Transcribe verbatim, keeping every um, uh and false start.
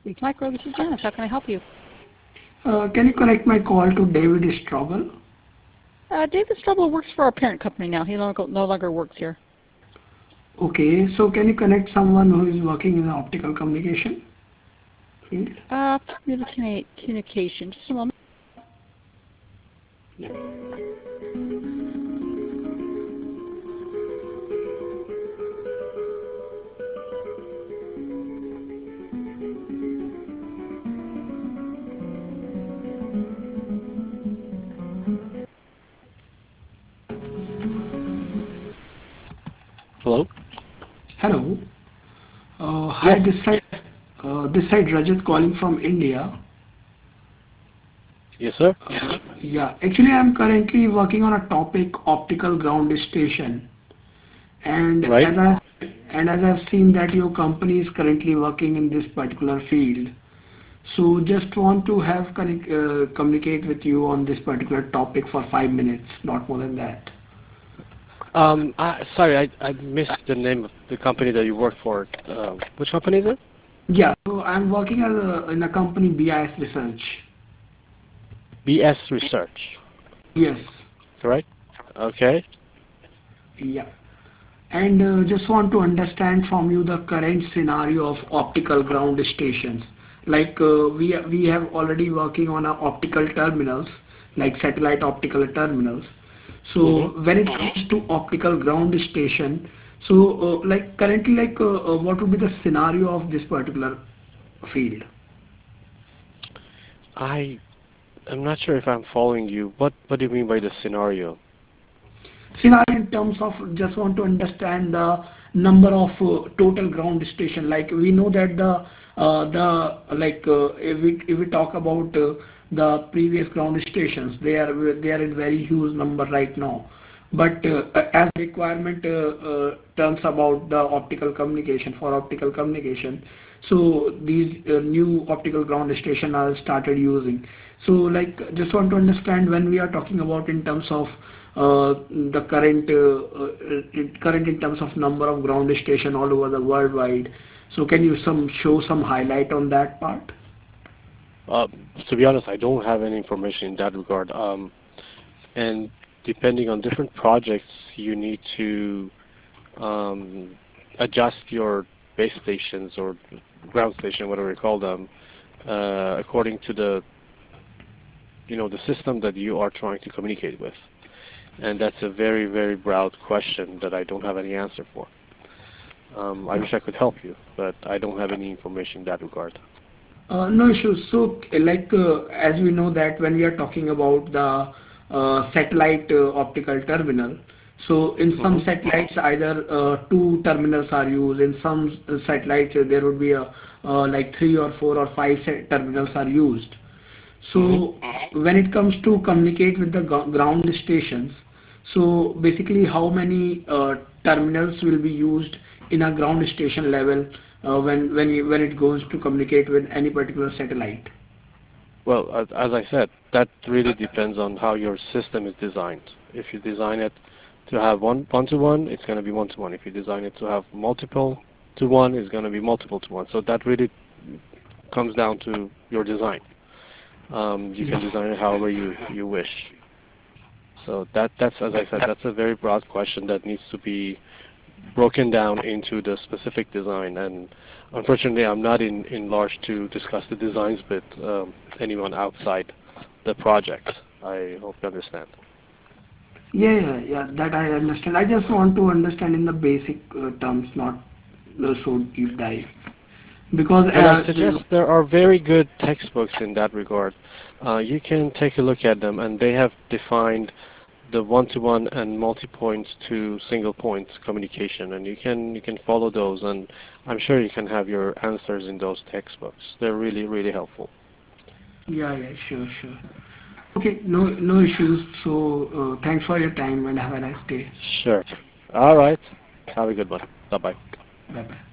Speak Micro, this is Janice. How can I help you? Uh, can you connect my call to David Strobel? Uh, David Strobel works for our parent company now. He no, no longer works here. Okay, so can you connect someone who is working in the optical communication field? Uh, communicate, communication. Just a moment. Yeah. Hello? Hello. Uh, hi, Yes. this side, uh, this side Rajat calling from India. Yes, sir. Yeah, actually I'm currently working on a topic optical ground station, and Right. as I and as I've seen that your company is currently working in this particular field, so just want to have connect, uh, communicate with you on this particular topic for five minutes, not more than that. Um, I, sorry, I, I missed the name of the company that you work for. Um, which company is it? Yeah, so I'm working as a, in a company B I S Research. B S Research, Yes, correct? Okay. yeah. And uh, just want to understand from you the current scenario of optical ground stations. Like uh, we we have already working on our optical terminals, like satellite optical terminals. So Mm-hmm. when it comes to optical ground station, so uh, like currently, like uh, uh, what would be the scenario of this particular field? I am not sure if I'm following you. What What do you mean by the scenario? Scenario in terms of just want to understand the number of uh, total ground station. Like we know that the uh, the like uh, if we if we talk about uh, the previous ground stations, they are they are in very huge number right now. But uh, as requirement uh, uh, turns about the optical communication for optical communication, so these uh, new optical ground station are started using. So like just want to understand when we are talking about in terms of uh, the current uh, uh, current in terms of number of ground station all over the worldwide. So can you some show some highlight on that part? Uh, to be honest, I don't have any information in that regard. Um, and depending on different projects, you need to um, adjust your base stations or ground station, whatever you call them, uh, according to the you know the system that you are trying to communicate with. And that's a very, very broad question that I don't have any answer for. Um, I wish I could help you, but I don't have any information in that regard. Uh, no issues. So, like, uh, as we know that when we are talking about the uh, satellite uh, optical terminal, so in some Hmm. satellites either uh, two terminals are used. In some s- satellites uh, there would be a uh, like three or four or five set terminals are used. Hmm. So when it comes to communicate with the gro- ground stations, so basically how many uh, terminals will be used in a ground station level uh, when when you, when it goes to communicate with any particular satellite? Well, as, as I said, that really depends on how your system is designed. If you design it to have one one to one, it's going to be one to one. If you design it to have multiple to one, it's going to be multiple to one. So that really comes down to your design. Um, you can design it however you you wish. So that that's as I said, that's a very broad question that needs to be broken down into the specific design. And unfortunately, I'm not in, in large to discuss the designs with um, anyone outside the project. I hope you understand. Yeah, yeah, yeah. That I understand. I just want to understand in the basic uh, terms, not the so deep dive. Because But I uh, suggest there are very good textbooks in that regard. Uh, you can take a look at them, and they have defined the one-to-one and multi-point to single-point communication, and you can you can follow those, and I'm sure you can have your answers in those textbooks. They're really, really helpful. yeah, yeah, sure, sure. Okay, no, no issues. So uh, thanks for your time and have a nice day. Sure. All right. Have a good one. Bye bye. Bye bye.